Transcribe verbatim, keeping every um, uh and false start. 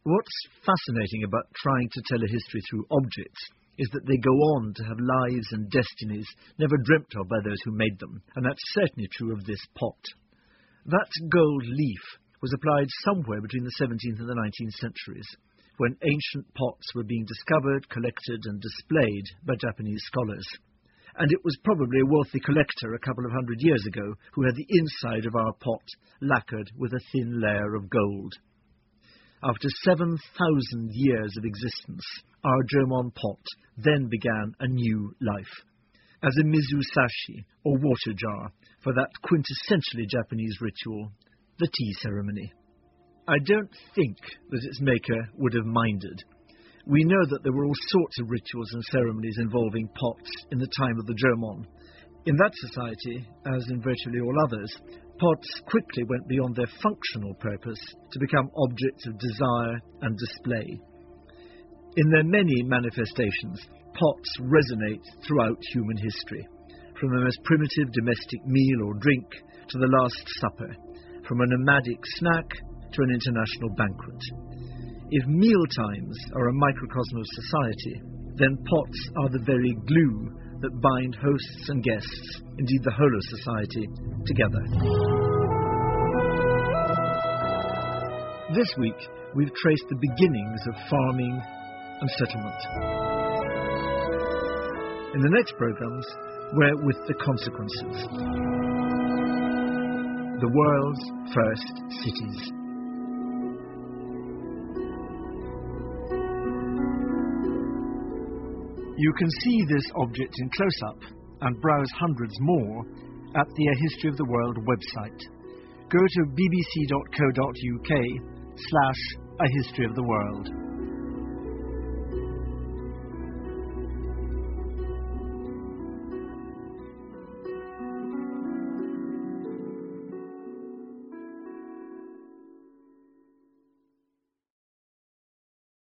What's fascinating about trying to tell a history through objects is that they go on to have lives and destinies never dreamt of by those who made them, and that's certainly true of this pot. That gold leaf was applied somewhere between the seventeenth and the nineteenth centuries, when ancient pots were being discovered, collected, and displayed by Japanese scholars. And it was probably a wealthy collector a couple of hundred years ago who had the inside of our pot lacquered with a thin layer of gold. After seven thousand years of existence, our Jomon pot then began a new life, as a mizusashi, or water jar, for that quintessentially Japanese ritual, the tea ceremony. I don't think that its maker would have minded. We know that there were all sorts of rituals and ceremonies involving pots in the time of the Jomon. In that society, as in virtually all others, pots quickly went beyond their functional purpose to become objects of desire and display. In their many manifestations, pots resonate throughout human history, from the most primitive domestic meal or drink to the Last Supper, from a nomadic snack to an international banquet. If mealtimes are a microcosm of society, then pots are the very glue that bind hosts and guests, indeed the whole of society, together. This week, we've traced the beginnings of farming and settlement. In the next programmes, we're with the consequences. The world's first cities. You can see this object in close-up and browse hundreds more at the A History of the World website. Go to bbc.co.uk slash A History of the World.